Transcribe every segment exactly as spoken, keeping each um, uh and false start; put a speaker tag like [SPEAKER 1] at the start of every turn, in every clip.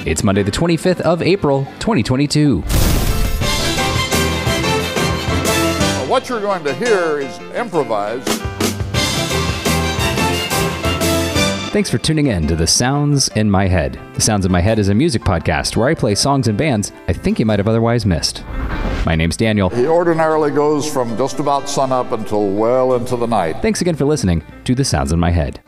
[SPEAKER 1] It's Monday the twenty-fifth of April, twenty twenty-two.
[SPEAKER 2] What you're going to hear is improvised.
[SPEAKER 1] Thanks for tuning in to The Sounds in My Head. The Sounds in My Head is a music podcast where I play songs and bands I think you might have otherwise missed. My name's Daniel.
[SPEAKER 2] He ordinarily goes from just about sunup until well into the night.
[SPEAKER 1] Thanks again for listening to The Sounds in My Head.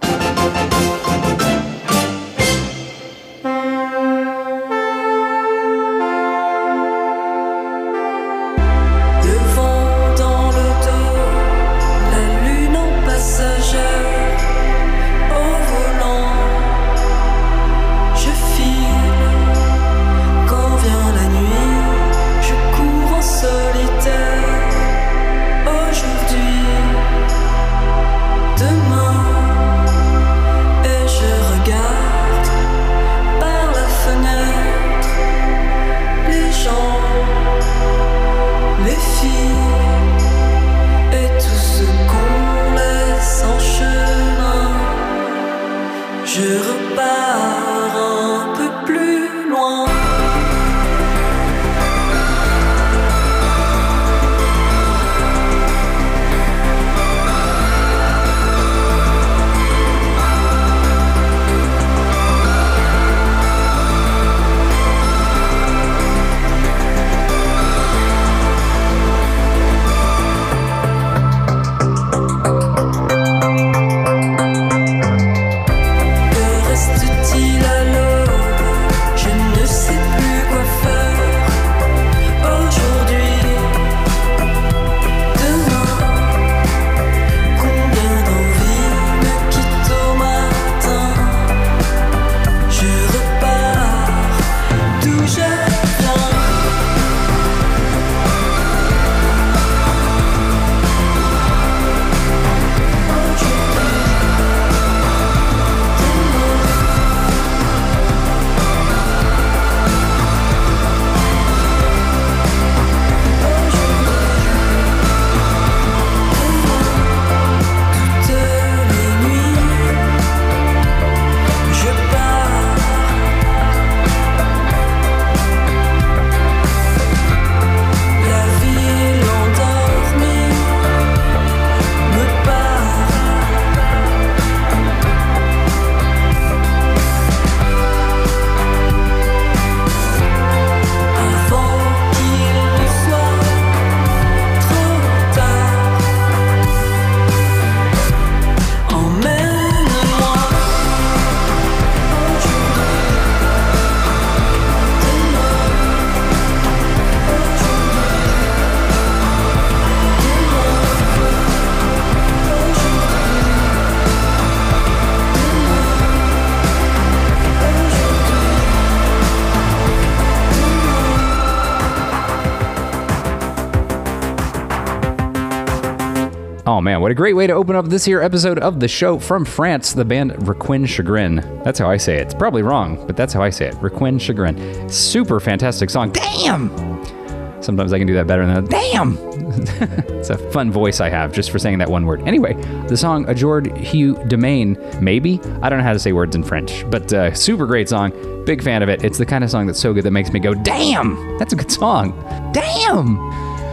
[SPEAKER 1] Oh man, what a great way to open up this here episode of the show. From France, the band Requin Chagrin. That's how I say it. It's probably wrong, but that's how I say it. Requin Chagrin. Super fantastic song. Damn! Sometimes I can do that better than that. Damn! It's a fun voice I have just for saying that one word. Anyway, the song Ajourd Hugh Domain, maybe? I don't know how to say words in French, but uh, super great song. Big fan of it. It's the kind of song that's so good that makes me go, damn! That's a good song. Damn!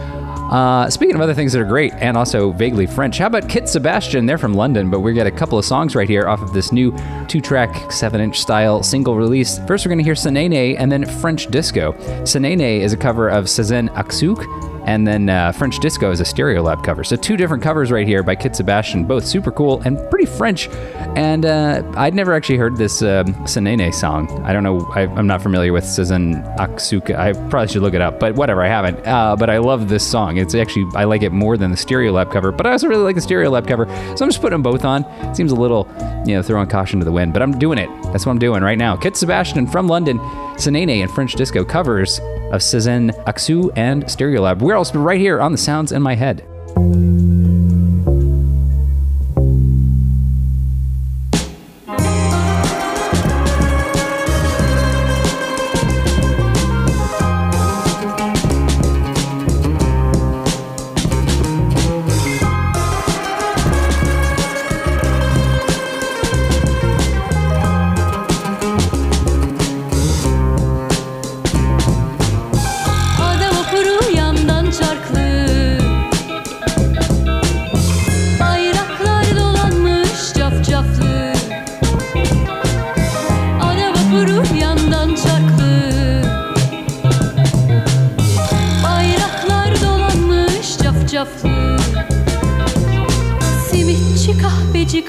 [SPEAKER 1] Uh, speaking of other things that are great and also vaguely French, how about Kit Sebastian? They're from London, but we got a couple of songs right here off of this new two-track, seven-inch style single release. First, we're going to hear Senene and then French Disco. Senene is a cover of Cézanne Aksouk, and then uh, French Disco is a Stereolab cover. So two different covers right here by Kit Sebastian, both super cool and pretty French. And uh, I'd never actually heard this uh, Senene song. I don't know, I, I'm not familiar with Cézanne Aksouk. I probably should look it up, but whatever, I haven't. Uh, but I love this song. It's actually, I like it more than the Stereolab cover, but I also really like the Stereolab cover. So I'm just putting them both on. It seems a little, you know, throwing caution to the wind, but I'm doing it. That's what I'm doing right now. Kit Sebastian from London, Senene and French Disco covers of Cézanne Aksouk and Stereolab. We're also right here on The Sounds in My Head.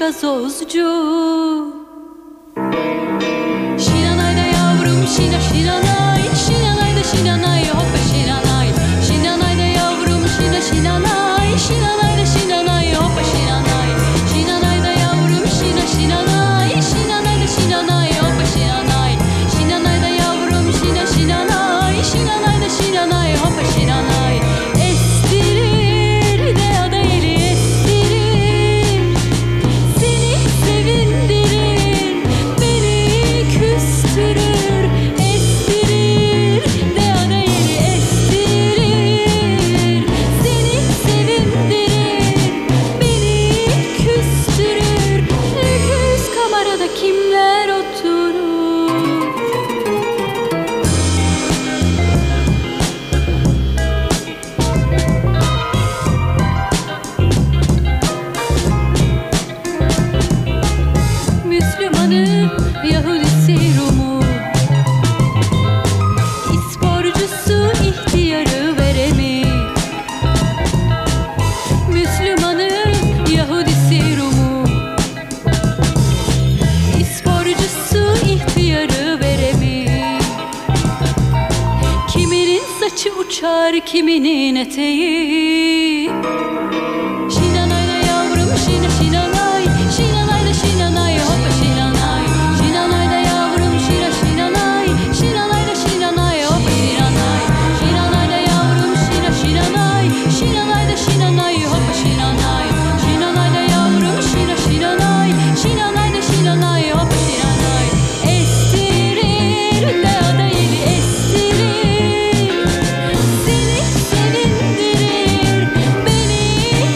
[SPEAKER 3] gazozcu. Şinanayda yavrum şina şinanay, şinanayda şinanay hoppa şinanay. Şinanayda yavrum şina şinanay, şinanayda şinanay hoppa şinanay. Şinanayda yavrum şina şinanay, şinanayda şinanay hoppa şinanay. Şinanayda yavrum şina şinanay, şinanayda şinanay hoppa şinanay. Estirir de ada eli estirir, seni sevindirir, beni küstürür. Estirir de ada eli estirir, seni sevindirir, beni küstürür. Lüküs kamerada kimler oturur? Müslümanı, Yahudisi, Rumu, İsporcusu, ihtiyarı, veremi. Müslümanı, Yahudisi, Rumu, İsporcusu, ihtiyarı, veremi. Kiminin saçı uçar, kiminin eteği. Şinanayda yavrum şina şinanay, şinanayda şinanay hoppa şinanay. Şinanayda yavrum şina şinanay, şinanayda şinanay hoppa şinanay. Şinanayda yavrum şina şinanay, şinanayda şinanay hoppa şinanay. Şinanayda yavrum şina şinanay, şinanayda şinanay hoppa şinanay. Estirir de ada eli estirir, seni sevindirir, beni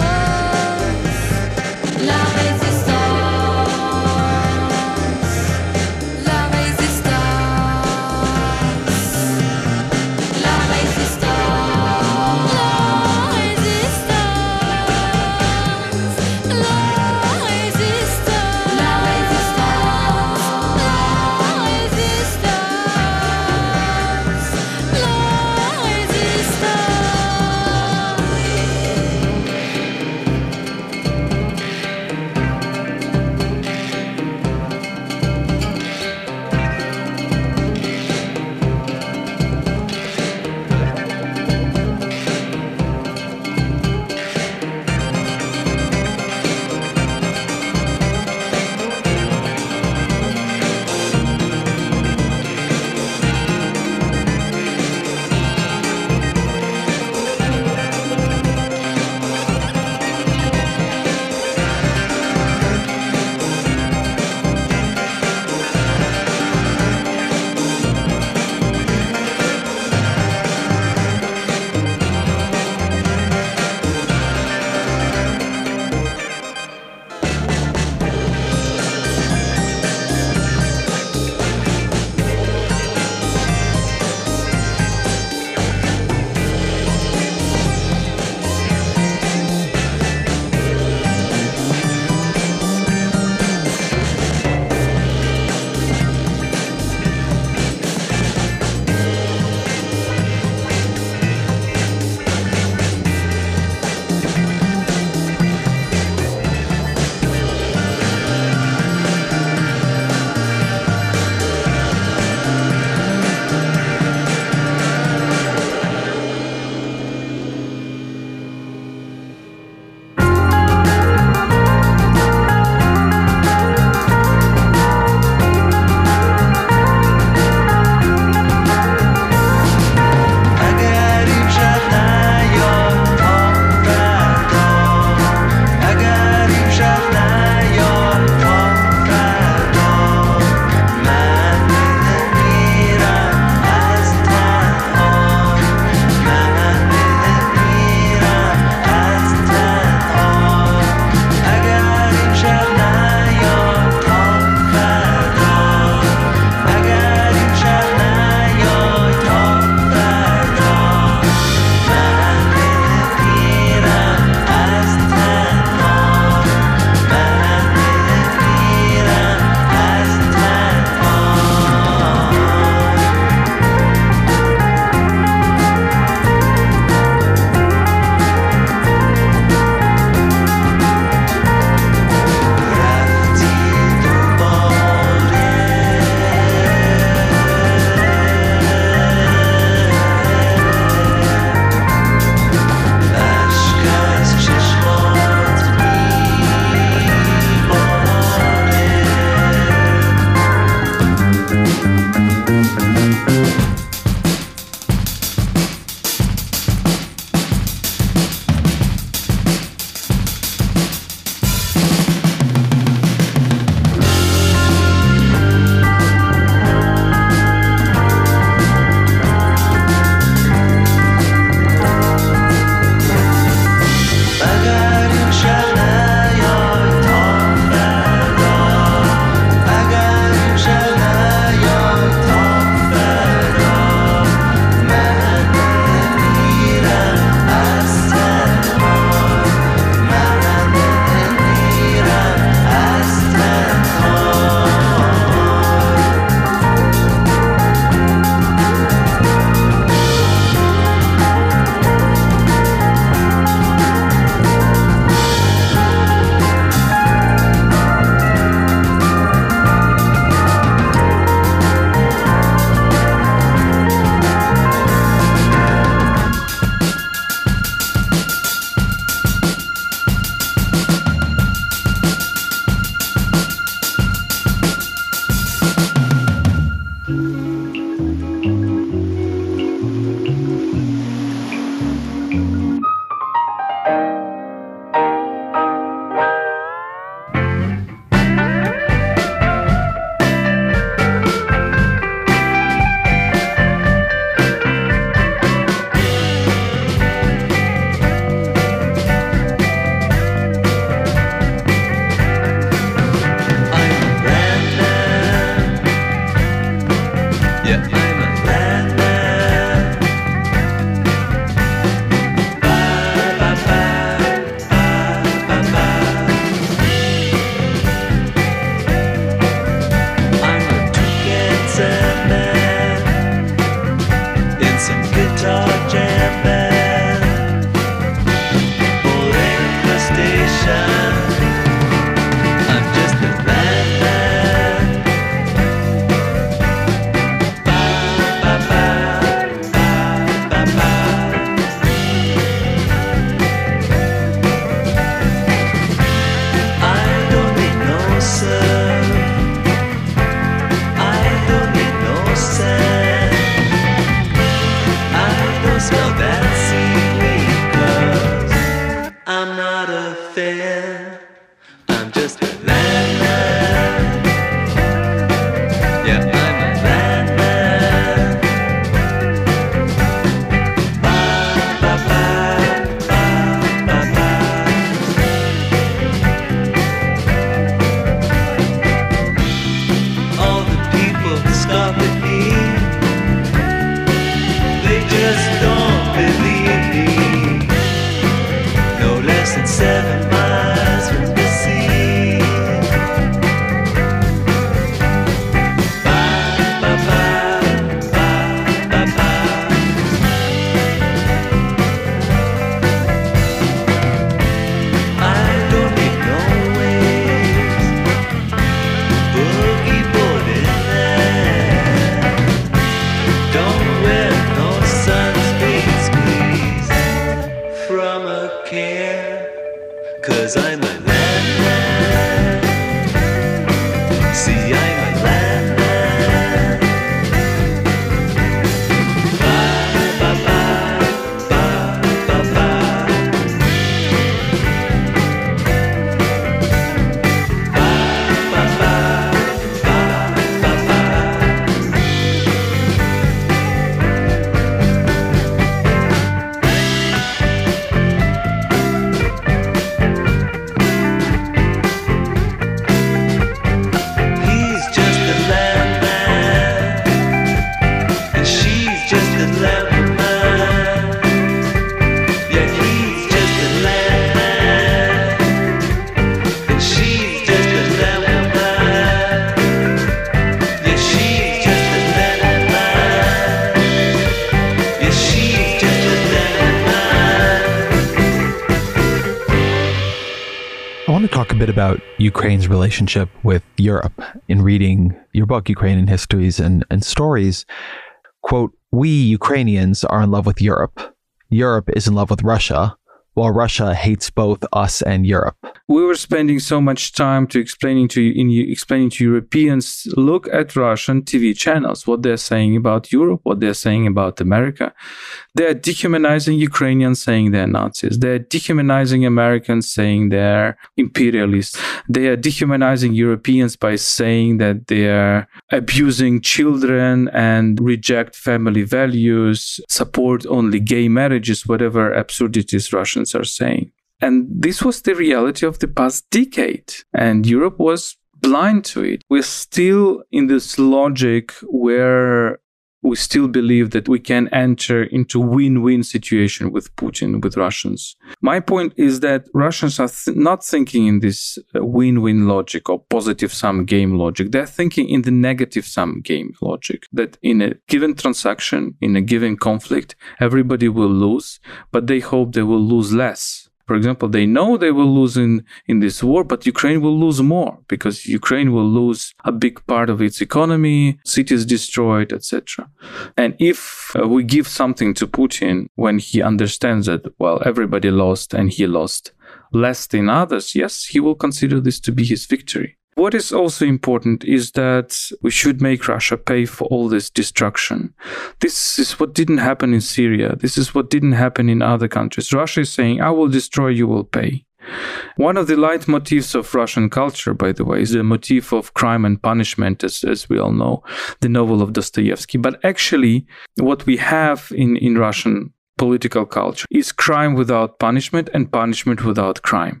[SPEAKER 4] talk a bit about Ukraine's relationship with Europe. In reading your book, Ukrainian Histories and, and Stories, quote, "We Ukrainians are in love with Europe. Europe is in love with Russia, while Russia hates both us and Europe."
[SPEAKER 5] We were spending so much time to explaining to in explaining to Europeans, look at Russian T V channels, what they're saying about Europe, what they're saying about America. They're dehumanizing Ukrainians, saying they're Nazis. They're dehumanizing Americans, saying they're imperialists. They are dehumanizing Europeans by saying that they're abusing children and reject family values, support only gay marriages, whatever absurdities Russians are saying. And this was the reality of the past decade, and Europe was blind to it. We're still in this logic where we still believe that we can enter into win-win situation with Putin, with Russians. My point is that Russians are th- not thinking in this uh, win-win logic or positive-sum game logic. They're thinking in the negative-sum game logic, that in a given transaction, in a given conflict, everybody will lose, but they hope they will lose less. For example, they know they will lose in, in this war, but Ukraine will lose more because Ukraine will lose a big part of its economy, cities destroyed, et cetera. And if uh, we give something to Putin when he understands that, well, everybody lost and he lost less than others, yes, he will consider this to be his victory. What is also important is that we should make Russia pay for all this destruction. This is what didn't happen in Syria. This is what didn't happen in other countries. Russia is saying, I will destroy, you will pay. One of the leitmotifs of Russian culture, by the way, is the motif of crime and punishment, as, as we all know, the novel of Dostoevsky. But actually, what we have in, in Russian political culture is crime without punishment and punishment without crime.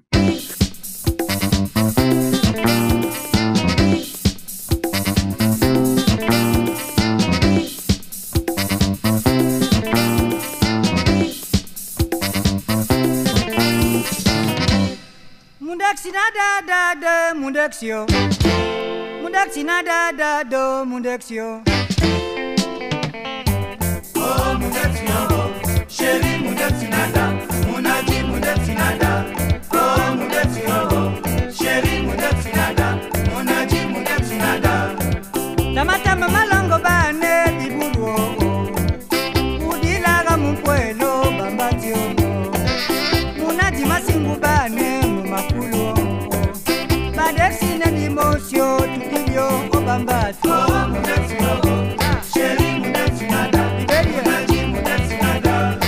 [SPEAKER 6] Sinada da da mundexio Mundex sinada da do mundexio Oh mundexio Sheri mundex sinada Munaji mundex sinada Oh mundexio Sheri mundex sinada Munaji mundex sinada Tamata mamalongo bane bibulu Udila ga mumpuelo bambatio Munaji masingu bane mumakulu Badexina di mosio tutilio obambato Oh mundexio Sheri mundex sinada Munaji mundex sinada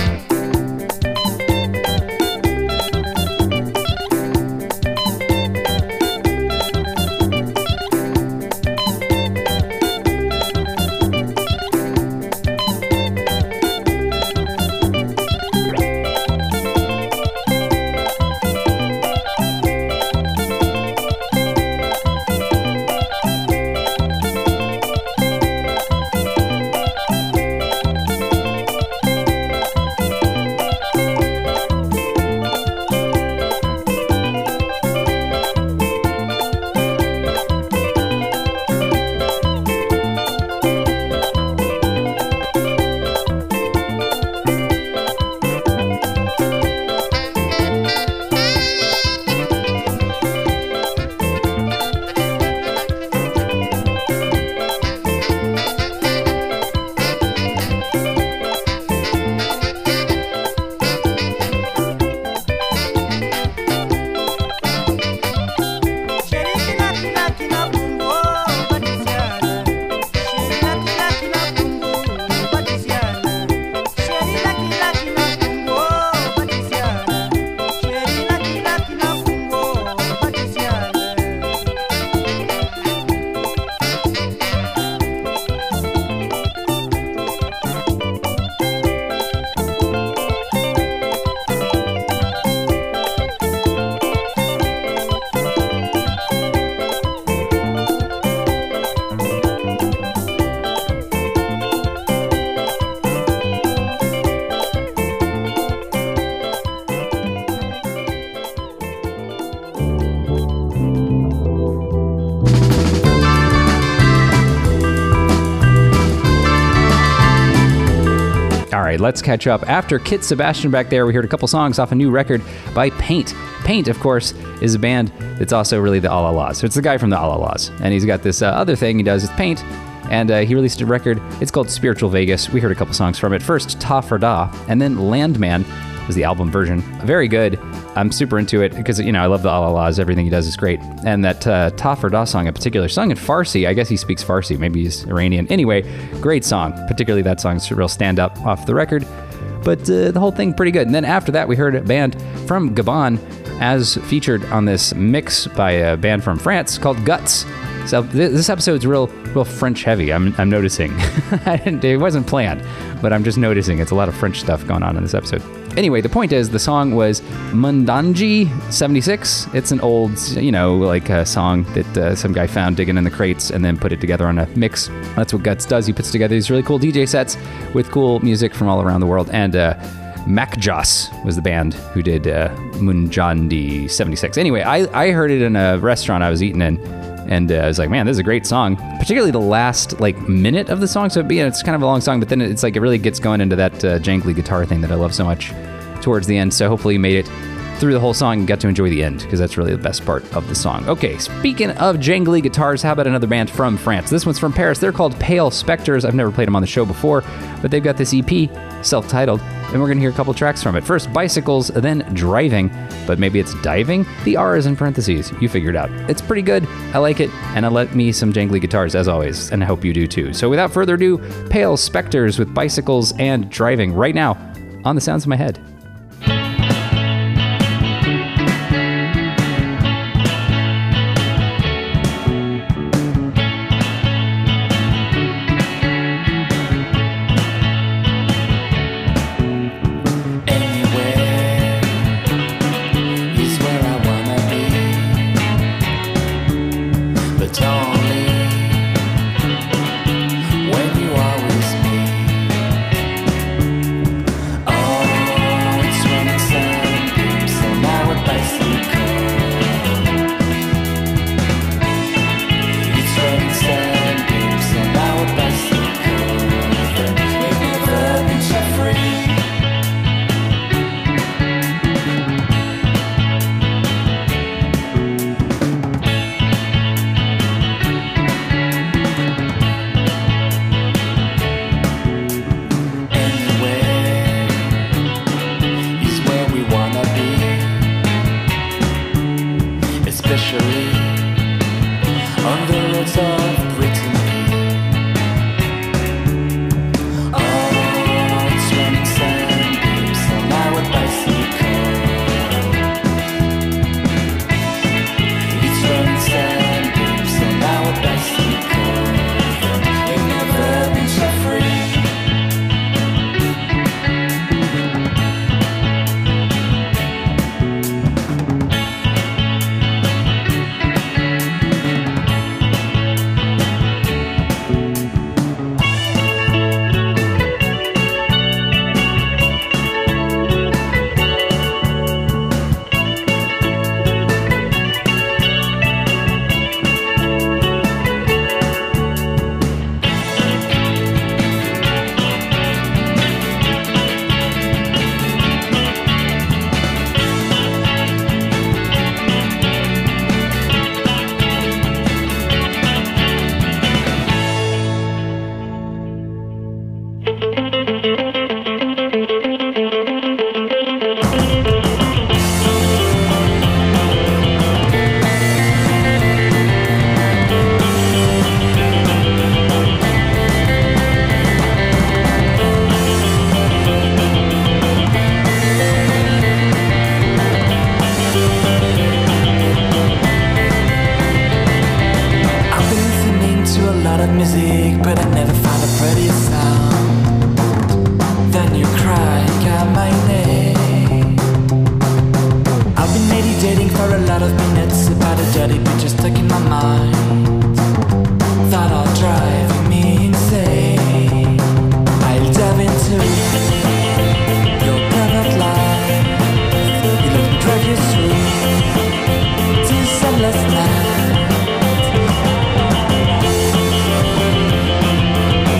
[SPEAKER 1] right, let's catch up. After Kit Sebastian back there, we heard a couple songs off a new record by Paint. Paint, of course, is a band that's also really the All Laws. So it's the guy from the All Laws. And he's got this uh, other thing he does, it's Paint. And uh, he released a record. It's called Spiritual Vegas. We heard a couple songs from it. First, Ta For Da, and then Landman was the album version. Very good. I'm super into it because, you know, I love the All Laws. Everything he does is great. And that uh, Ta For Da song in particular, sung in Farsi. I guess he speaks Farsi. Maybe he's Iranian. Anyway, great song. Particularly that song's a real stand up off the record. But uh, the whole thing pretty good. And then after that, we heard a band from Gabon as featured on this mix by a band from France called Guts. So th- this episode's real, real French heavy. I'm, I'm noticing. I didn't, it wasn't planned, but I'm just noticing it's a lot of French stuff going on in this episode. Anyway, the point is the song was Mundanji seventy-six. It's an old, you know, like a song that uh, some guy found digging in the crates and then put it together on a mix. That's what Guts does. He puts together these really cool D J sets with cool music from all around the world. And uh, Macjoss was the band who did uh, Munjandi seventy-six. Anyway, I, I heard it in a restaurant I was eating in. And uh, I was like, man, this is a great song. Particularly the last like minute of the song. So you know, it's kind of a long song, but then it's like it really gets going into that uh, jangly guitar thing that I love so much towards the end. So hopefully you made it through the whole song and got to enjoy the end because that's really the best part of the song. Okay, speaking of jangly guitars, how about another band from France? This one's from Paris. They're called Pale Spectres. I've never played them on the show before, but they've got this E P, self-titled, and we're going to hear a couple tracks from it. First, Bicycles, then Driving, but maybe it's Diving? The R is in parentheses. You figured it out. It's pretty good. I like it, and I let me some jangly guitars, as always, and I hope you do too. So without further ado, Pale Spectres with Bicycles and Driving right now on The Sounds of My Head.
[SPEAKER 7] Last night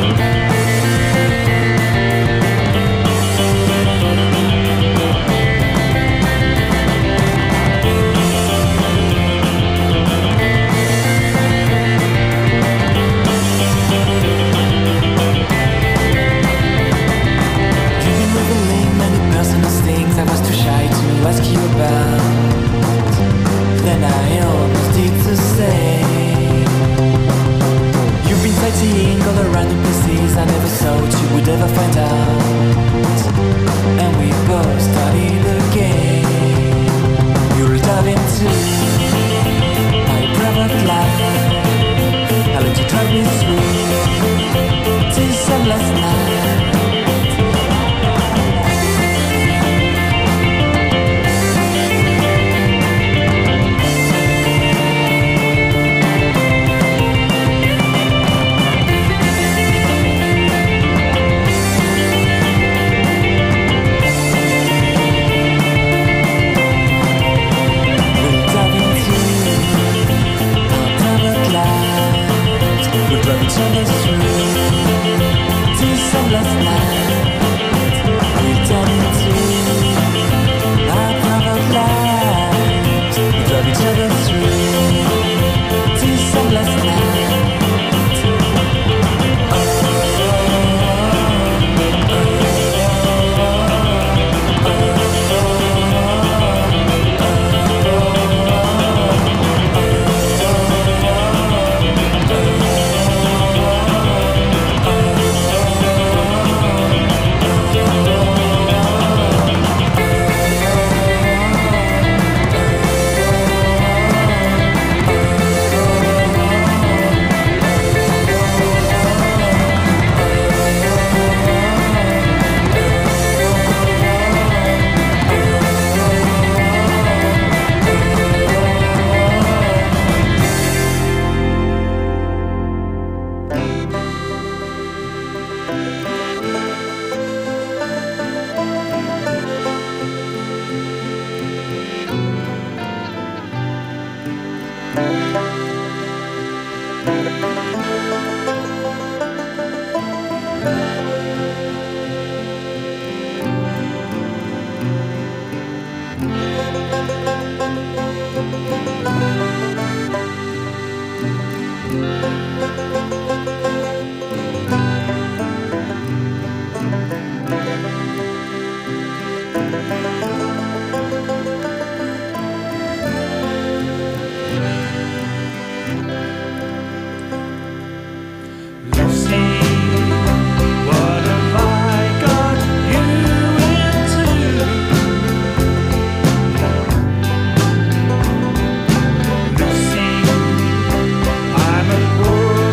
[SPEAKER 7] each other through till some last night. We turn into our private lives. We drove each other through till some last night.
[SPEAKER 6] I'm a poor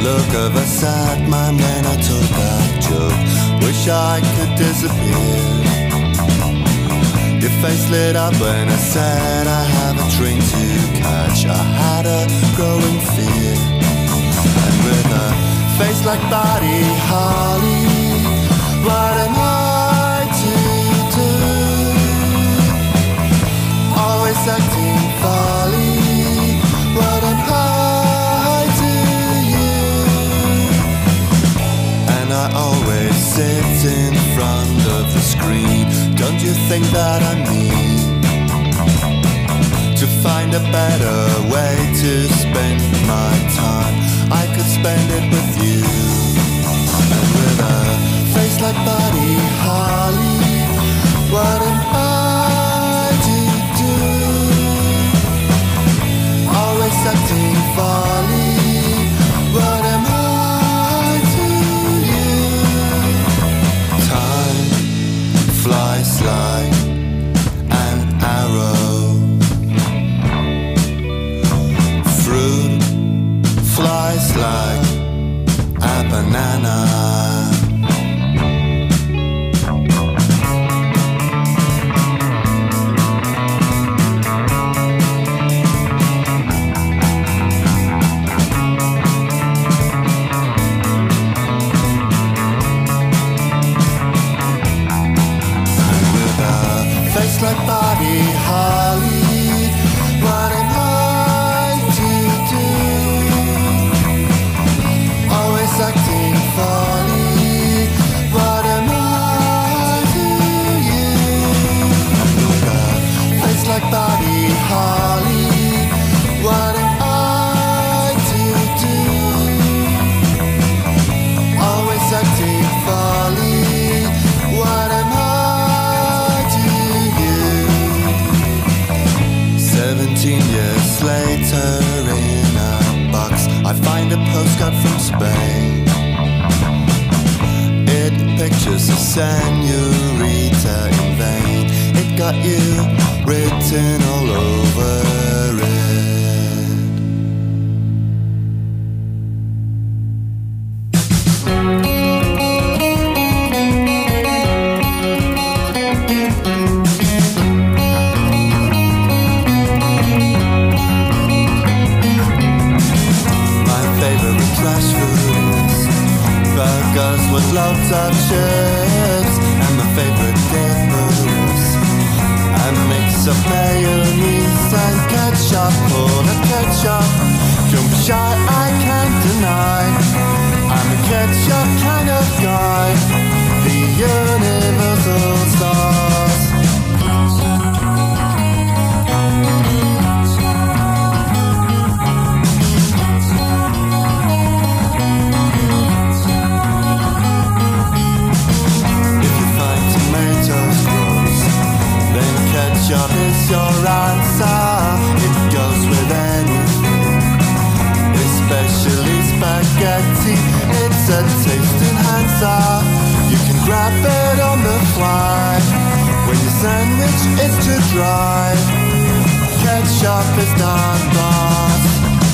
[SPEAKER 8] look of a sad man when I told that joke. Wish I could disappear. Your face lit up when I said I have a train to catch. I had a growing fear. And with a face like Buddy Holly, what am I to do? Always acting folly, what am I to you? And I always sit in front of the screen. Don't you think that I mean to find a better way to spend my time? I could spend it with you. And with a face like Buddy Holly, what am I to do? Always acting folly, what am I to you? Time flies like an arrow. Fruit flies like a banana. Like Buddy Holly, what am I to do? Always acting folly, what am I to you? With a face like Buddy Holly, what am I to do? Always acting folly, what am I? Seventeen years later in a box I find a postcard from Spain. It pictures a senorita in vain. It got you written all over it. Burgers with loads of chips, and my favorite dip is a mix of mayonnaise and ketchup. Full of ketchup, don't be shy, I can't deny I'm a ketchup kind of guy. The universal sauce. Ketchup is your answer. It goes with anything, especially spaghetti. It's a taste enhancer. You can grab it on the fly when your sandwich is too dry. Ketchup is not lost.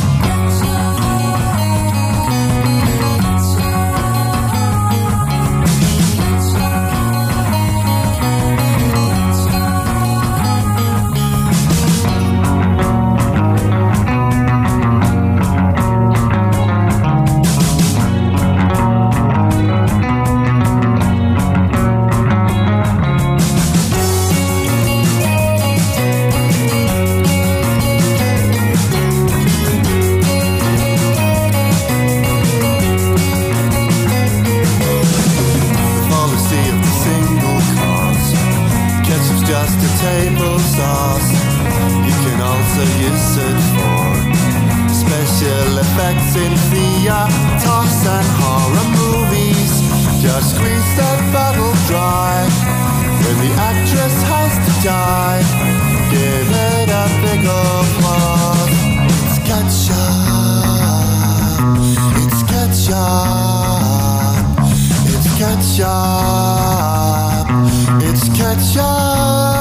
[SPEAKER 8] Table sauce. You can also use it for special effects in theaters and horror movies. Just squeeze the bottle dry when the actress has to die. Give it a big applause. It's ketchup. It's ketchup. It's ketchup. It's ketchup.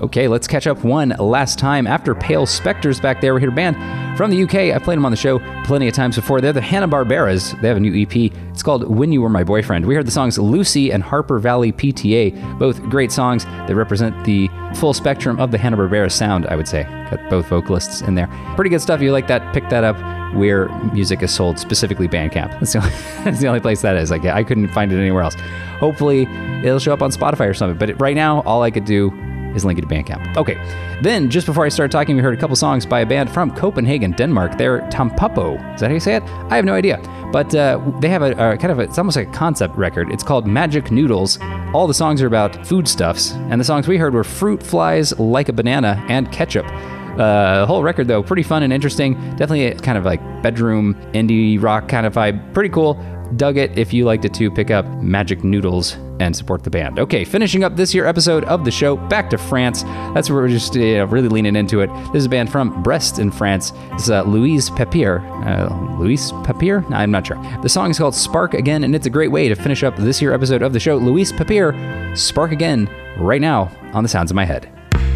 [SPEAKER 1] Okay, let's catch up one last time. After Pale Spectres back there, we hear a band from the U K. I played them on the show plenty of times before. They're the Hanna-Barberas. They have a new E P. It's called When You Were My Boyfriend. We heard the songs Lucy and Harper Valley P T A, both great songs that represent the full spectrum of the Hanna-Barbera sound, I would say. Got both vocalists in there. Pretty good stuff. If you like that, pick that up where music is sold, specifically Bandcamp. That's the only, that's the only place that is. Like, I couldn't find it anywhere else. Hopefully, it'll show up on Spotify or something. But right now, all I could do is link it to Bandcamp. Okay, then just before I started talking, we heard a couple songs by a band from Copenhagen, Denmark. They're Tampopo. Is that how you say it? I have no idea. But uh, they have a, a kind of a, it's almost like a concept record. It's called Magic Noodles. All the songs are about foodstuffs, and the songs we heard were Fruit Flies, Like a Banana, and Ketchup. Uh, the whole record, though, pretty fun and interesting. Definitely a kind of like bedroom indie rock kind of vibe. Pretty cool. Dug it. If you liked it too, pick up Magic Noodles and support the band. Okay, finishing up this year episode of the show, back to France. That's where we're just you know, really leaning into it. This is a band from Brest in France. This is uh, Louise Papier. Uh, Louise Papier? I'm not sure. The song is called Spark Again, and it's a great way to finish up this year episode of the show. Louise Papier, Spark Again, right now on The Sounds of My Head.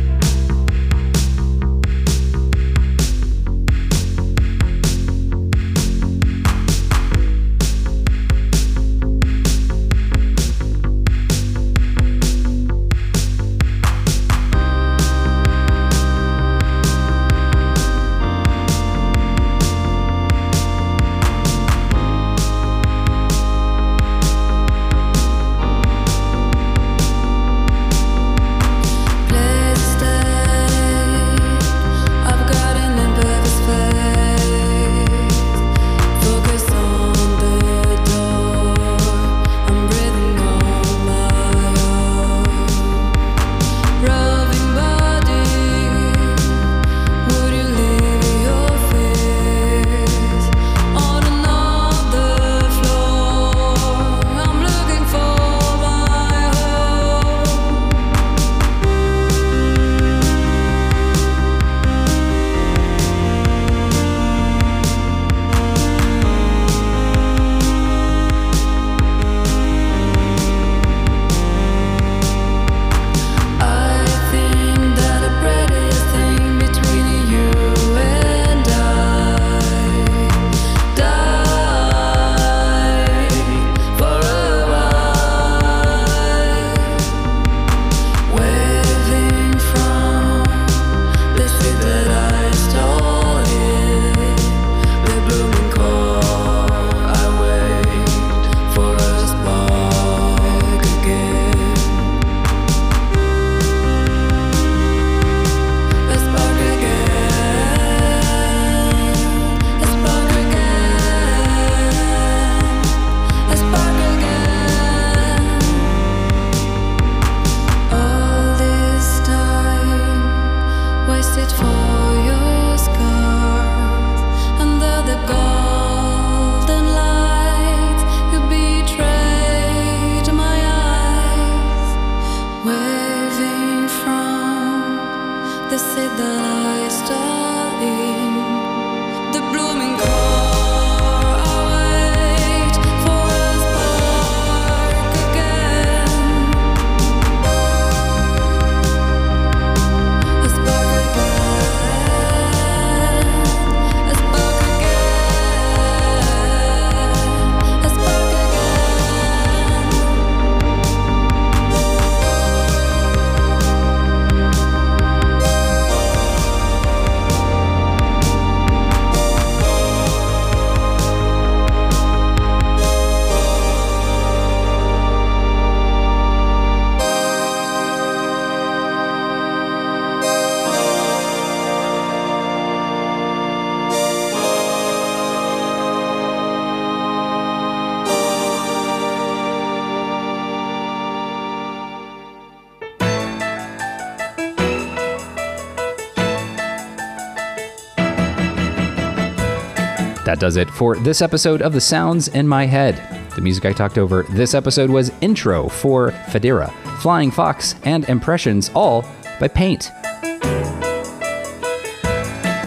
[SPEAKER 1] That does it for this episode of The Sounds in My Head. The music I talked over this episode was Intro for Federa, Flying Fox, and Impressions, all by Paint.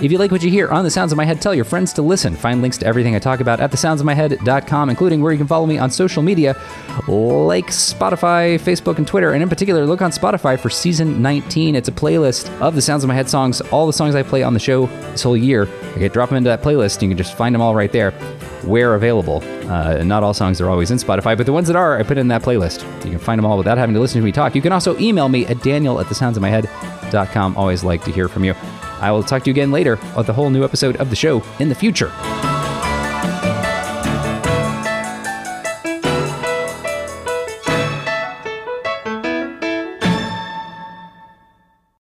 [SPEAKER 1] If you like what you hear on The Sounds of My Head, tell your friends to listen. Find links to everything I talk about at the sounds of my head dot com, including where you can follow me on social media like Spotify, Facebook, and Twitter. And in particular, look on Spotify for season nineteen. It's a playlist of the Sounds of My Head songs, all the songs I play on the show this whole year. Okay, drop them into that playlist. You can just find them all right there where available. Uh, not all songs are always in Spotify, but the ones that are, I put in that playlist. You can find them all without having to listen to me talk. You can also email me at daniel at the sounds of my head dot com. Always like to hear from you. I will talk to you again later with a whole new episode of the show in the future.